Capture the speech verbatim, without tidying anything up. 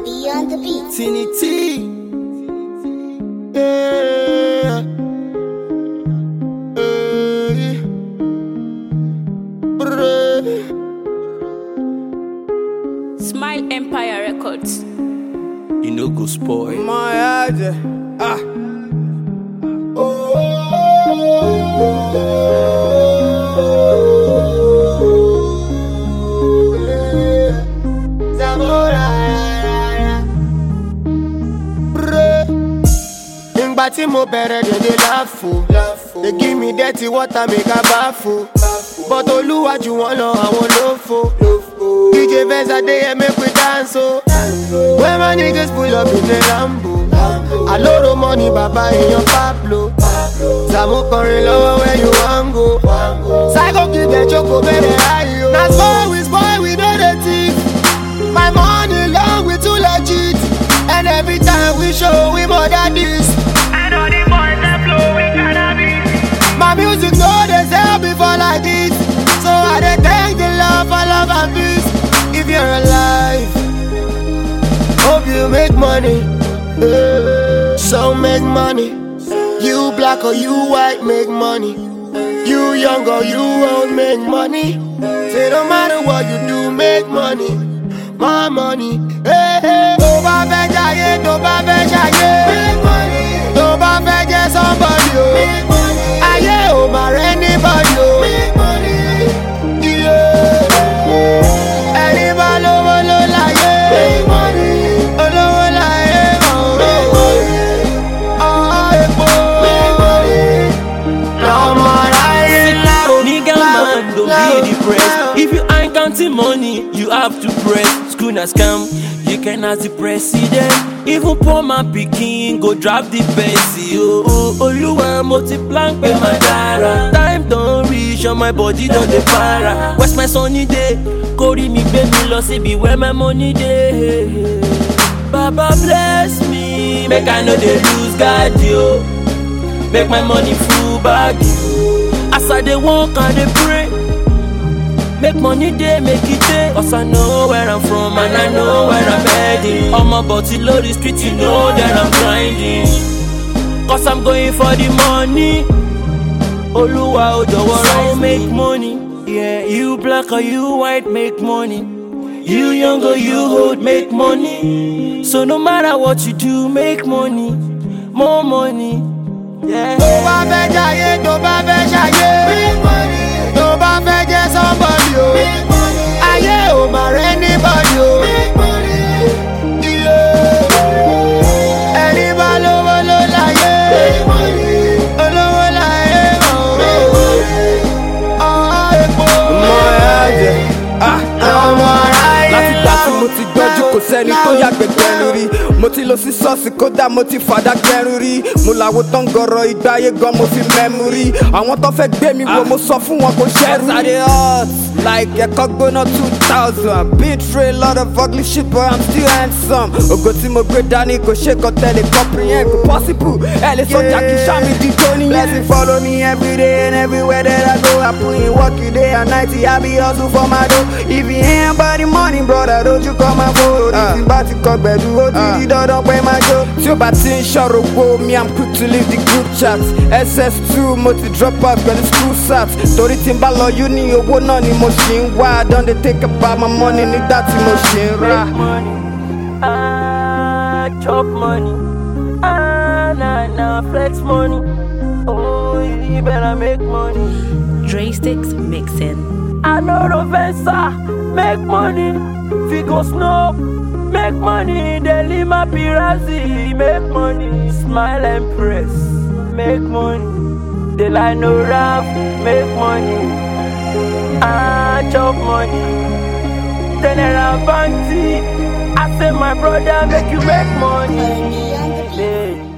D on the beat. Tini T. Yeah. Hey. Brr. Smile Empire Records. You know go spoil My head, ah. Ìgbà tí mo bẹ̀rẹ̀ dédé láfo, they give me dirty water make I bafo. But Olúwa jù wọ́n lọ àwọn lófo. D J Benz Adéyẹ make we dance o. When my niggas pull up in the Lambo, Aloro money bàbá èèyàn Pablo. Sàmú kọrin lọ́wọ́ where you wan go. Psycho kid dem jókòó bẹ̀rẹ̀ ayò. Na spoil we spoil we no dey thief. My money long we too legit. And every time we show we more than this. And all the boys that flow with cannabis. My music no dey sell before like this. So I dey thank the Lord for love and peace. If you're alive, hope you make money. Uh, so make money. You black or you white make money. You young or you old make money. Say no matter what you do make money. My money. Hey, hey. Tó bá fẹ́ jayé, tó bá fẹ́ jayé. Make money. Tó bá fẹ́ jẹ́ somebody o. Make money. Ayé ò mà rẹ́ anybody o. Make money. Yeah. Ẹni bá lówó ló láyé. Make money. Olówó láyé mọ̀. Make money. Ọ̀ọ́ epo. Make money. Lọ́mọ láyé láò. Nigga man, don't be depressed. If you ain't counting money, you have to press. School na scam, you can ask the president. Even poor man pikin go drop the Benzy. Oh, oh, Oluwa multiply pay my dara. Time don't reach and my body don't dey para. Where's my sunny day? Kori mi gbé mi lọ síbi where my money dey. Baba bless me, make I no dey lose guard yo. Make my money full bag yo. As I dey walk and dey pray. Make money day, make it day. Cause I know where I'm from and I know where I'm heading. On my body low the street, you know that I'm grinding. Cause I'm going for the money. Oluwa ojowo so make money. Yeah, you black or you white make money. You young or you old make money. So no matter what you do, make money. More money. Yeah. Tó bá fẹ́ jayé, tó bá fẹ́ jayé. Make money. Tó bá fẹ́ jẹ́ somebody o. Make money. Ayé ò mà rẹ́ anybody o. Make money. Yeah. Ẹni bá lówó ló láyé. Make money. Olówó láyé mọ̀. Make money. Ọ̀ọ́ epo. Ọmọ ẹ̀jẹ̀, ah, ọmọ aráyé. Láti gbà tí mo ti gbọ́njú kò sẹ́ni tó yàgbẹ́ gbẹ́nu rí. Mo ti lọ sí ṣọ́ọ̀ṣì kódà mo ti fàdá kẹrù rí. Mo làwo tán gọ̀rọ̀ ìgbáyé gan mo fi mẹ́mu rí. Àwọn tó fẹ́ gbé mi wo mo sọ fún wọn kò ṣẹ́rù. Yes, I dey hot like ẹ̀kọ́ gbóná two thousand. Been through a lot of ugly shit but I'm still handsome. Ògo tí mo gbé dání kò ṣe kọ́ tẹ́lẹ̀ comprehend kò possible. Ẹ lè sọjà kí sàmì di tó nìyẹn. Blessing follow me every day and everywhere that I go. I put in work you day and night. I be hustle for my dough. If you ain't about the money brother don't you come and vote. If you bá ti kọ gbẹ̀dú ó ti di dandan pé máa jó. Tí ó bá ti ń ṣọ̀rọ̀ wo me I'm quick to leave the group chat. S S two mo ti drop out pẹ̀lú school sat. Torí tí n bá lọ uni owó náà ni mo ṣì ń wá. I don dey take about my money nígbà tí mo ṣì ń rà. Make money, ah, chop money, ah, nah, nah, flex money. Oh, you better make money. Dre Sticks mixing. I know no venture, make money. Figo Snow, make money. Delima Pirazi, make money. Smile and press, make money. Deli no rap, make money. Ah, chop money. Tenera Banti, I say my brother make you make money. D on the beat. Yeah.